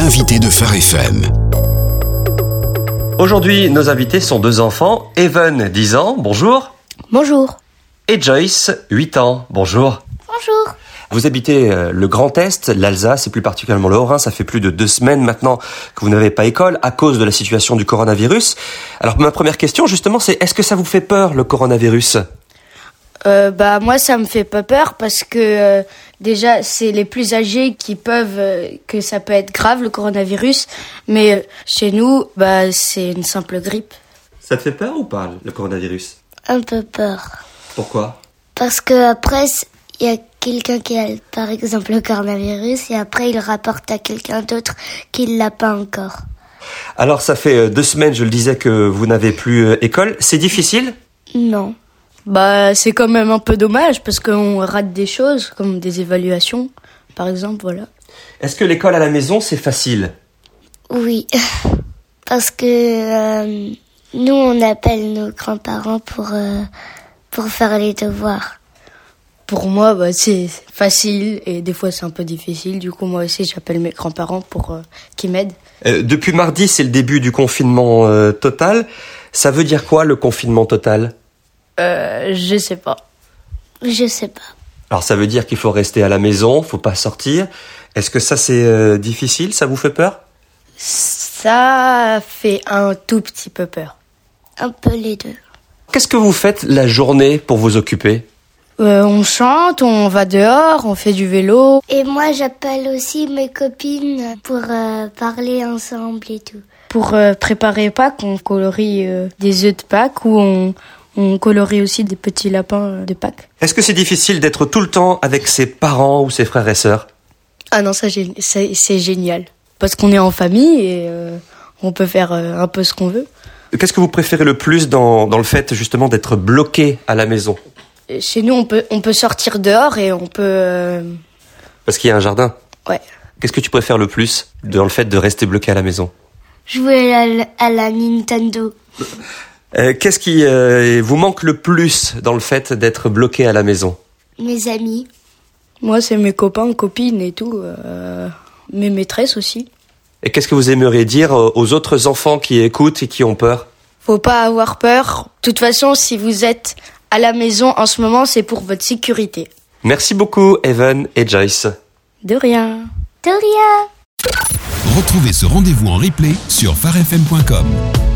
L'invité de Phare FM. Aujourd'hui, nos invités sont deux enfants. Evan, 10 ans, bonjour. Bonjour. Et Joyce, 8 ans, bonjour. Bonjour. Vous habitez le Grand Est, l'Alsace et plus particulièrement le Haut-Rhin. Ça fait plus de 2 semaines maintenant que vous n'avez pas école à cause de la situation du coronavirus. Alors ma première question justement, c'est est-ce que ça vous fait peur le coronavirus ? Moi ça me fait pas peur parce que déjà c'est les plus âgés qui que ça peut être grave le coronavirus, mais chez nous c'est une simple grippe. Ça te fait peur ou pas le coronavirus ? Un peu peur. Pourquoi ? Parce que après il y a quelqu'un qui a par exemple le coronavirus et après il rapporte à quelqu'un d'autre qui l'a pas encore. Alors ça fait 2 semaines, je le disais, que vous n'avez plus école. C'est difficile ? Non. C'est quand même un peu dommage parce qu'on rate des choses comme des évaluations par exemple, voilà. Est-ce que l'école à la maison c'est facile ? Oui. Parce que nous on appelle nos grands-parents pour faire les devoirs. Pour moi, c'est facile et des fois c'est un peu difficile. Du coup, moi aussi, j'appelle mes grands-parents pour qu'ils m'aident. Depuis mardi, c'est le début du confinement total. Ça veut dire quoi, le confinement total ? Je sais pas. Je sais pas. Alors, ça veut dire qu'il faut rester à la maison, faut pas sortir. Est-ce que ça, c'est difficile ? Ça vous fait peur ? Ça fait un tout petit peu peur. Un peu les deux. Qu'est-ce que vous faites la journée pour vous occuper ? On chante, on va dehors, on fait du vélo. Et moi, j'appelle aussi mes copines pour parler ensemble et tout. Pour préparer Pâques, on colorie des œufs de Pâques ou on colorie aussi des petits lapins de Pâques. Est-ce que c'est difficile d'être tout le temps avec ses parents ou ses frères et sœurs ? Ah non, ça c'est génial. Parce qu'on est en famille et on peut faire un peu ce qu'on veut. Qu'est-ce que vous préférez le plus dans le fait justement d'être bloqué à la maison ? Chez nous, on peut sortir dehors et on peut... Parce qu'il y a un jardin ? Ouais. Qu'est-ce que tu préfères le plus dans le fait de rester bloqué à la maison ? Jouer à la Nintendo. Qu'est-ce qui vous manque le plus dans le fait d'être bloqué à la maison ? Mes amis. Moi, c'est mes copains, copines et tout. Mes maîtresses aussi. Et qu'est-ce que vous aimeriez dire aux autres enfants qui écoutent et qui ont peur ? Faut pas avoir peur. De toute façon, si vous êtes à la maison en ce moment, c'est pour votre sécurité. Merci beaucoup, Evan et Joyce. De rien. De rien. Retrouvez ce rendez-vous en replay sur pharefm.com.